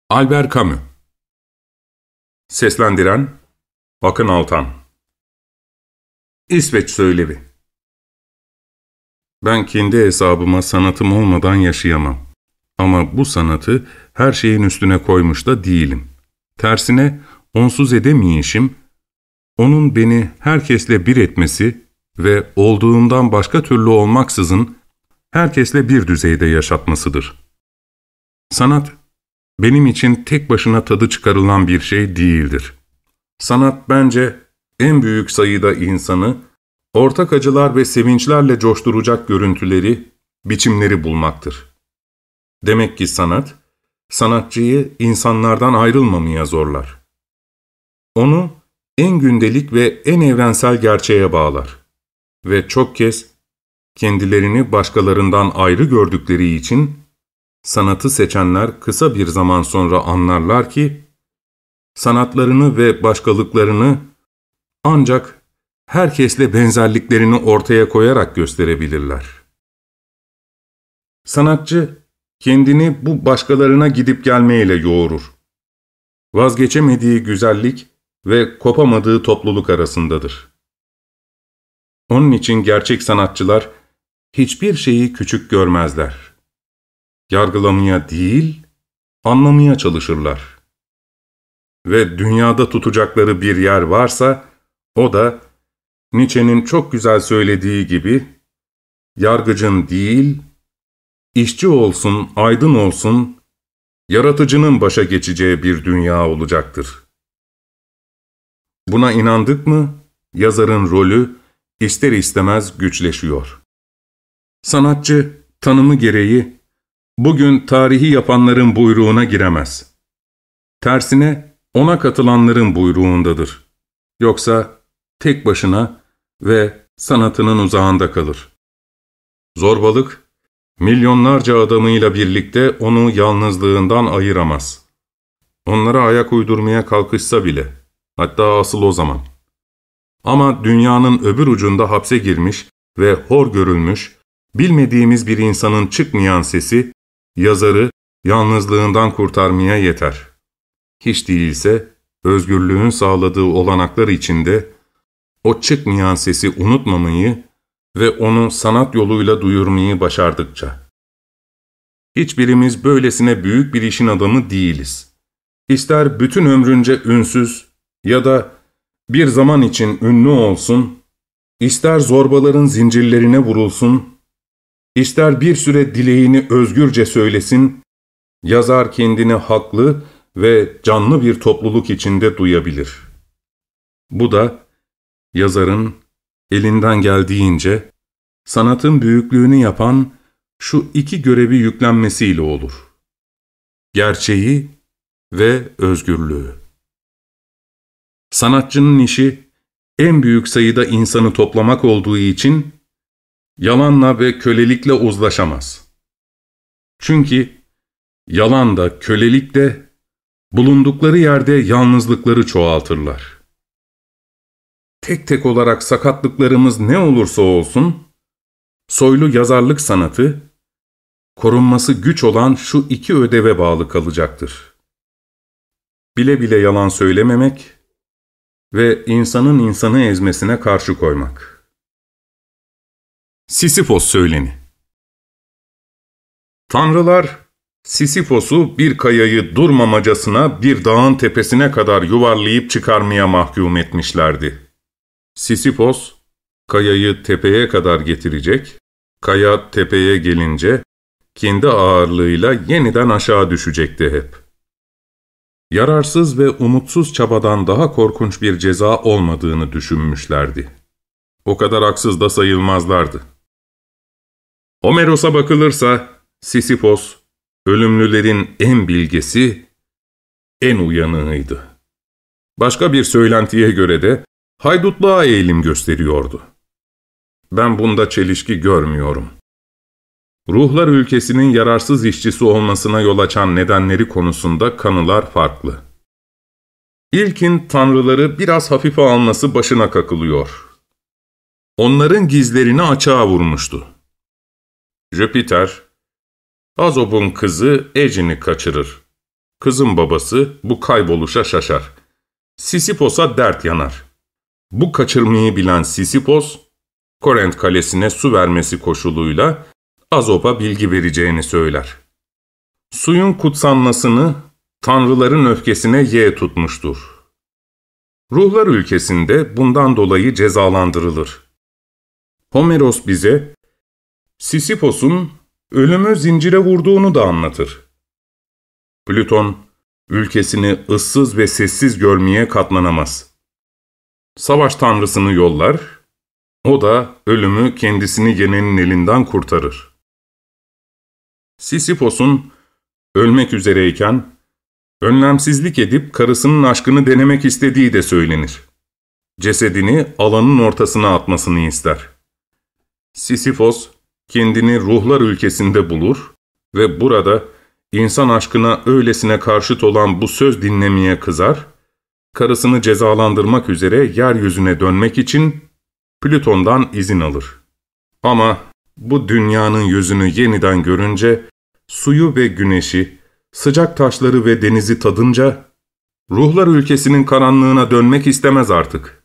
Albert Camus. Seslendiren Akın Altan. İsveç Söylevi. Ben kendi hesabıma sanatım olmadan yaşayamam. Ama bu sanatı her şeyin üstüne koymuş da değilim. Tersine onsuz edemeyişim, onun beni herkesle bir etmesi ve olduğumdan başka türlü olmaksızın herkesle bir düzeyde yaşatmasıdır. Sanat, benim için tek başına tadı çıkarılan bir şey değildir. Sanat bence en büyük sayıda insanı, ortak acılar ve sevinçlerle coşturacak görüntüleri, biçimleri bulmaktır. Demek ki sanat, sanatçıyı insanlardan ayrılmamaya zorlar. Onu en gündelik ve en evrensel gerçeğe bağlar. Ve çok kez kendilerini başkalarından ayrı gördükleri için, sanatı seçenler kısa bir zaman sonra anlarlar ki, sanatlarını ve başkalıklarını ancak herkesle benzerliklerini ortaya koyarak gösterebilirler. Sanatçı, kendini bu başkalarına gidip gelmeyle yoğurur. Vazgeçemediği güzellik ve kopamadığı topluluk arasındadır. Onun için gerçek sanatçılar hiçbir şeyi küçük görmezler. Yargılamaya değil, anlamaya çalışırlar. Ve dünyada tutacakları bir yer varsa, o da Nietzsche'nin çok güzel söylediği gibi, yargıcın değil, işçi olsun, aydın olsun, yaratıcının başa geçeceği bir dünya olacaktır. Buna inandık mı, yazarın rolü ister istemez güçleşiyor. Sanatçı, tanımı gereği, bugün tarihi yapanların buyruğuna giremez. Tersine ona katılanların buyruğundadır. Yoksa tek başına ve sanatının uzağında kalır. Zorbalık, milyonlarca adamıyla birlikte onu yalnızlığından ayıramaz. Onlara ayak uydurmaya kalkışsa bile, hatta asıl o zaman. Ama dünyanın öbür ucunda hapse girmiş ve hor görülmüş, bilmediğimiz bir insanın çıkmayan sesi, yazarı yalnızlığından kurtarmaya yeter. Hiç değilse özgürlüğün sağladığı olanaklar içinde o çıkmayan sesi unutmamayı ve onu sanat yoluyla duyurmayı başardıkça. Hiçbirimiz böylesine büyük bir işin adamı değiliz. İster bütün ömrünce ünsüz ya da bir zaman için ünlü olsun, ister zorbaların zincirlerine vurulsun, ister bir süre dileğini özgürce söylesin, yazar kendini haklı ve canlı bir topluluk içinde duyabilir. Bu da yazarın elinden geldiğince sanatın büyüklüğünü yapan şu iki görevi yüklenmesiyle olur. Gerçeği ve özgürlüğü. Sanatçının işi en büyük sayıda insanı toplamak olduğu için yalanla ve kölelikle uzlaşamaz. Çünkü yalan da kölelik de bulundukları yerde yalnızlıkları çoğaltırlar. Tek tek olarak sakatlıklarımız ne olursa olsun, soylu yazarlık sanatı, korunması güç olan şu iki ödeve bağlı kalacaktır. Bile bile yalan söylememek ve insanın insanı ezmesine karşı koymak. Sisifos söyleni. Tanrılar, Sisifos'u bir kayayı durmamacasına bir dağın tepesine kadar yuvarlayıp çıkarmaya mahkum etmişlerdi. Sisifos, kayayı tepeye kadar getirecek, kaya tepeye gelince kendi ağırlığıyla yeniden aşağı düşecekti hep. Yararsız ve umutsuz çabadan daha korkunç bir ceza olmadığını düşünmüşlerdi. O kadar haksız da sayılmazlardı. Homeros'a bakılırsa Sisifos, ölümlülerin en bilgesi, en uyanığıydı. Başka bir söylentiye göre de haydutluğa eğilim gösteriyordu. Ben bunda çelişki görmüyorum. Ruhlar ülkesinin yararsız işçisi olmasına yol açan nedenleri konusunda kanılar farklı. İlkin tanrıları biraz hafife alması başına kakılıyor. Onların gizlerini açığa vurmuştu. Jüpiter, Azop'un kızı Ecin'i kaçırır. Kızın babası bu kayboluşa şaşar. Sisipos'a dert yanar. Bu kaçırmayı bilen Sisipos, Korent kalesine su vermesi koşuluyla Azop'a bilgi vereceğini söyler. Suyun kutsanmasını tanrıların öfkesine ye tutmuştur. Ruhlar ülkesinde bundan dolayı cezalandırılır. Homeros bize Sisipos'un ölümü zincire vurduğunu da anlatır. Plüton, ülkesini ıssız ve sessiz görmeye katlanamaz. Savaş tanrısını yollar, o da ölümü kendisini yenenin elinden kurtarır. Sisipos'un ölmek üzereyken, önlemsizlik edip karısının aşkını denemek istediği de söylenir. Cesedini alanın ortasına atmasını ister. Sisifos, kendini ruhlar ülkesinde bulur ve burada insan aşkına öylesine karşıt olan bu söz dinlemeye kızar, karısını cezalandırmak üzere yeryüzüne dönmek için Plüton'dan izin alır. Ama bu dünyanın yüzünü yeniden görünce, suyu ve güneşi, sıcak taşları ve denizi tadınca, ruhlar ülkesinin karanlığına dönmek istemez artık.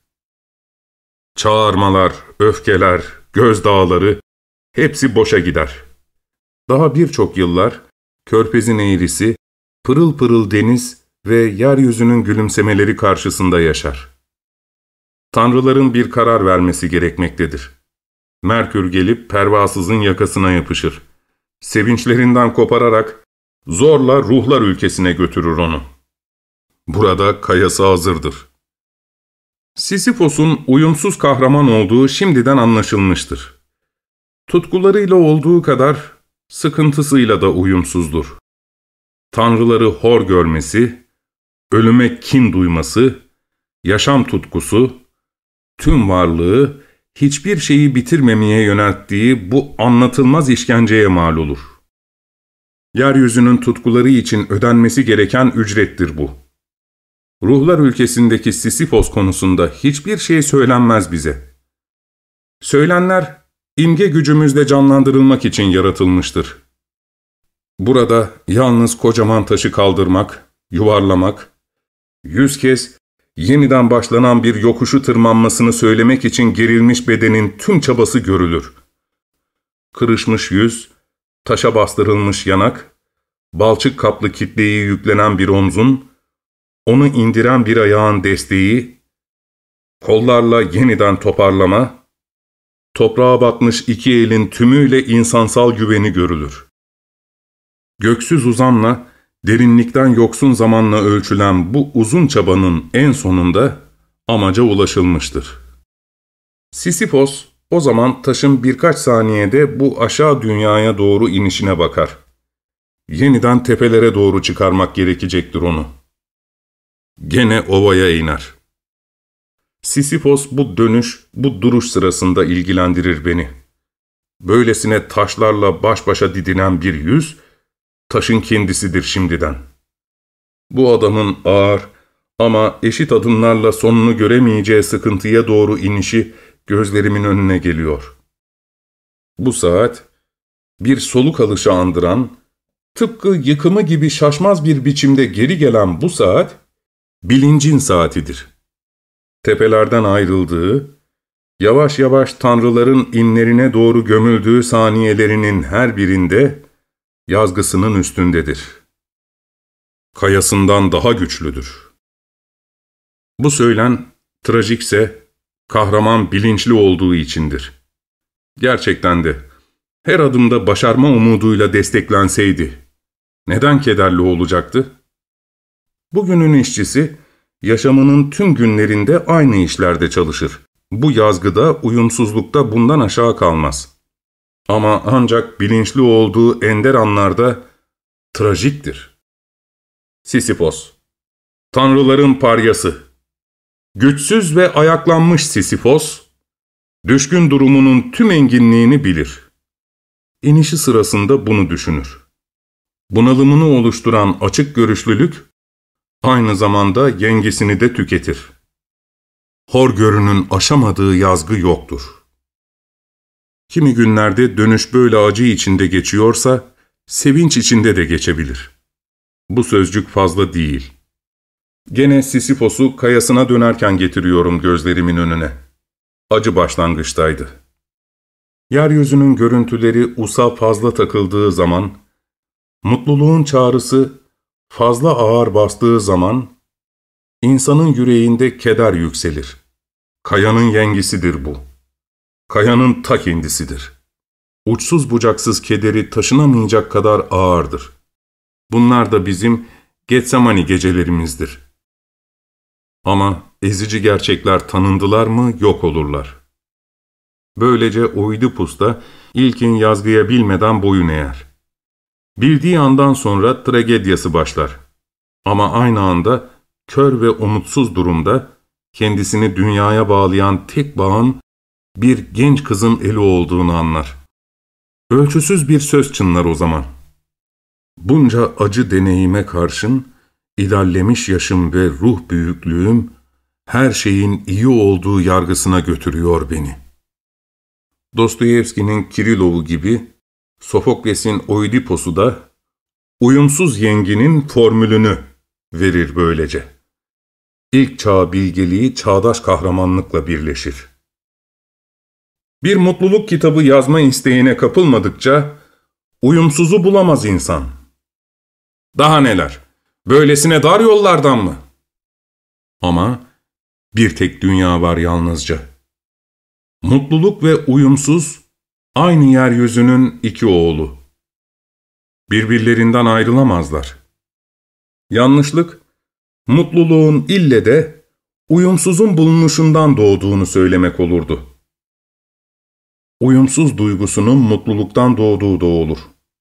Çağırmalar, öfkeler, gözdağları, hepsi boşa gider. Daha birçok yıllar, körfezin eğrisi, pırıl pırıl deniz ve yeryüzünün gülümsemeleri karşısında yaşar. Tanrıların bir karar vermesi gerekmektedir. Merkür gelip pervasızın yakasına yapışır. Sevinçlerinden kopararak zorla ruhlar ülkesine götürür onu. Burada kayası hazırdır. Sisifos'un uyumsuz kahraman olduğu şimdiden anlaşılmıştır. Tutkularıyla olduğu kadar sıkıntısıyla da uyumsuzdur. Tanrıları hor görmesi, ölüme kin duyması, yaşam tutkusu, tüm varlığı hiçbir şeyi bitirmemeye yönelttiği bu anlatılmaz işkenceye mal olur. Yeryüzünün tutkuları için ödenmesi gereken ücrettir bu. Ruhlar ülkesindeki Sisifos konusunda hiçbir şey söylenmez bize. Söylenler, imge gücümüzle canlandırılmak için yaratılmıştır. Burada yalnız kocaman taşı kaldırmak, yuvarlamak, 100 kez yeniden başlanan bir yokuşu tırmanmasını söylemek için gerilmiş bedenin tüm çabası görülür. Kırışmış yüz, taşa bastırılmış yanak, balçık kaplı kitleyi yüklenen bir omzun, onu indiren bir ayağın desteği, kollarla yeniden toparlama, toprağa batmış iki elin tümüyle insansal güveni görülür. Göksüz uzamla, derinlikten yoksun zamanla ölçülen bu uzun çabanın en sonunda amaca ulaşılmıştır. Sisifos, o zaman taşın birkaç saniyede bu aşağı dünyaya doğru inişine bakar. Yeniden tepelere doğru çıkarmak gerekecektir onu. Gene ovaya iner. Sisifos bu dönüş, bu duruş sırasında ilgilendirir beni. Böylesine taşlarla baş başa didinen bir yüz, taşın kendisidir şimdiden. Bu adamın ağır ama eşit adımlarla sonunu göremeyeceği sıkıntıya doğru inişi gözlerimin önüne geliyor. Bu saat, bir soluk alışı andıran, tıpkı yıkımı gibi şaşmaz bir biçimde geri gelen bu saat, bilincin saatidir. Tepelerden ayrıldığı, yavaş yavaş tanrıların inlerine doğru gömüldüğü saniyelerinin her birinde, yazgısının üstündedir. Kayasından daha güçlüdür. Bu söylen, trajikse, kahraman bilinçli olduğu içindir. Gerçekten de, her adımda başarma umuduyla desteklenseydi, neden kederli olacaktı? Bugünün işçisi, yaşamının tüm günlerinde aynı işlerde çalışır. Bu yazgıda, uyumsuzlukta bundan aşağı kalmaz. Ama ancak bilinçli olduğu ender anlarda trajiktir. Sisifos, tanrıların paryası. Güçsüz ve ayaklanmış Sisifos, düşkün durumunun tüm enginliğini bilir. İnişi sırasında bunu düşünür. Bunalımını oluşturan açık görüşlülük, aynı zamanda yengesini de tüketir. Horgörünün aşamadığı yazgı yoktur. Kimi günlerde dönüş böyle acı içinde geçiyorsa, sevinç içinde de geçebilir. Bu sözcük fazla değil. Gene Sisifos'u kayasına dönerken getiriyorum gözlerimin önüne. Acı başlangıçtaydı. Yeryüzünün görüntüleri usa fazla takıldığı zaman, mutluluğun çağrısı fazla ağır bastığı zaman, insanın yüreğinde keder yükselir. Kayanın yengisidir bu. Kayanın ta kendisidir. Uçsuz bucaksız kederi taşınamayacak kadar ağırdır. Bunlar da bizim Getsemani gecelerimizdir. Ama ezici gerçekler tanındılar mı yok olurlar. Böylece Oidipus da ilkin yazgıya bilmeden boyun eğer. Bildiği andan sonra tragedyası başlar. Ama aynı anda kör ve umutsuz durumda kendisini dünyaya bağlayan tek bağın bir genç kızın eli olduğunu anlar. Ölçüsüz bir söz çınlar o zaman. Bunca acı deneyime karşın ilerlemiş yaşım ve ruh büyüklüğüm her şeyin iyi olduğu yargısına götürüyor beni. Dostoyevski'nin Kirilov'u gibi Sofokles'in Oidipus'u da uyumsuz yenginin formülünü verir böylece. İlk çağ bilgeliği çağdaş kahramanlıkla birleşir. Bir mutluluk kitabı yazma isteğine kapılmadıkça uyumsuzu bulamaz insan. Daha neler, böylesine dar yollardan mı? Ama bir tek dünya var yalnızca. Mutluluk ve uyumsuz aynı yeryüzünün iki oğlu. Birbirlerinden ayrılamazlar. Yanlışlık, mutluluğun ille de uyumsuzun bulunuşundan doğduğunu söylemek olurdu. Uyumsuz duygusunun mutluluktan doğduğu da olur.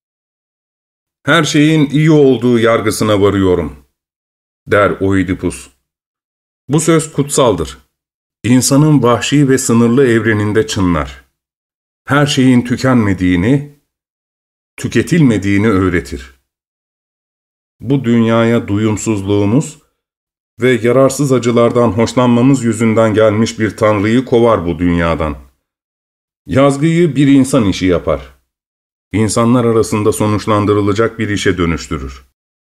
Her şeyin iyi olduğu yargısına varıyorum, der Oidipus. Bu söz kutsaldır. İnsanın vahşi ve sınırlı evreninde çınlar. Her şeyin tükenmediğini, tüketilmediğini öğretir. Bu dünyaya duyumsuzluğumuz ve yararsız acılardan hoşlanmamız yüzünden gelmiş bir tanrıyı kovar bu dünyadan. Yazgıyı bir insan işi yapar. İnsanlar arasında sonuçlandırılacak bir işe dönüştürür.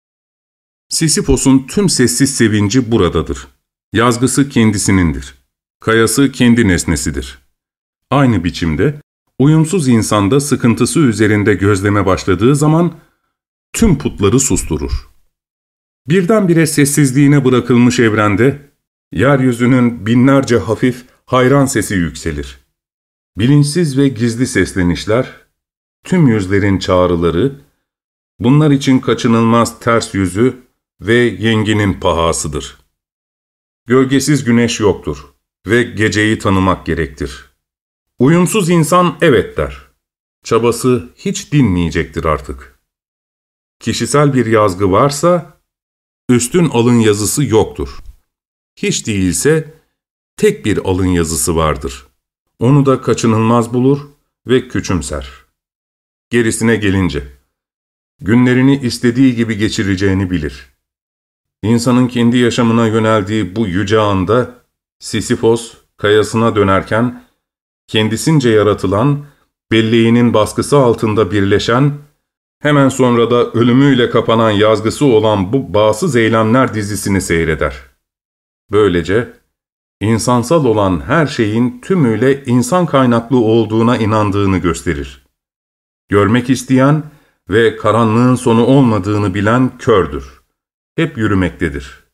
Sisifos'un tüm sessiz sevinci buradadır. Yazgısı kendisinindir. Kayası kendi nesnesidir. Aynı biçimde, uyumsuz insanda sıkıntısı üzerinde gözleme başladığı zaman, tüm putları susturur. Birdenbire sessizliğine bırakılmış evrende, yeryüzünün binlerce hafif, hayran sesi yükselir. Bilinçsiz ve gizli seslenişler, tüm yüzlerin çağrıları, bunlar için kaçınılmaz ters yüzü ve yenginin pahasıdır. Gölgesiz güneş yoktur ve geceyi tanımak gerektir. Uyumsuz insan evet der. Çabası hiç dinmeyecektir artık. Kişisel bir yazgı varsa, üstün alın yazısı yoktur. Hiç değilse tek bir alın yazısı vardır. Onu da kaçınılmaz bulur ve küçümser. Gerisine gelince, günlerini istediği gibi geçireceğini bilir. İnsanın kendi yaşamına yöneldiği bu yüce anda, Sisifos kayasına dönerken, kendisince yaratılan, belleğinin baskısı altında birleşen, hemen sonra da ölümüyle kapanan yazgısı olan bu bağımsız eylemler dizisini seyreder. Böylece, insansal olan her şeyin tümüyle insan kaynaklı olduğuna inandığını gösterir. Görmek isteyen ve karanlığın sonu olmadığını bilen kördür. Hep yürümektedir.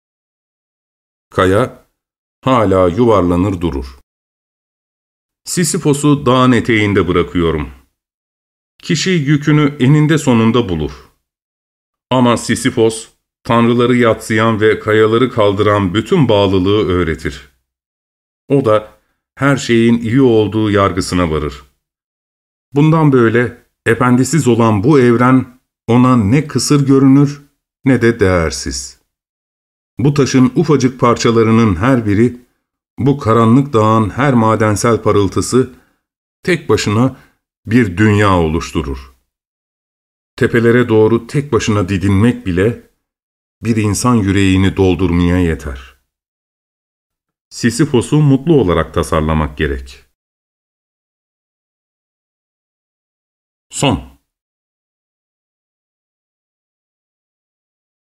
Kaya hala yuvarlanır durur. Sisifos'u dağın eteğinde bırakıyorum. Kişi yükünü eninde sonunda bulur. Ama Sisifos, tanrıları yadsıyan ve kayaları kaldıran bütün bağlılığı öğretir. O da her şeyin iyi olduğu yargısına varır. Bundan böyle efendisiz olan bu evren ona ne kısır görünür ne de değersiz. Bu taşın ufacık parçalarının her biri, bu karanlık dağın her madensel parıltısı tek başına bir dünya oluşturur. Tepelere doğru tek başına didinmek bile bir insan yüreğini doldurmaya yeter. Sisifos'u mutlu olarak tasarlamak gerek. Son.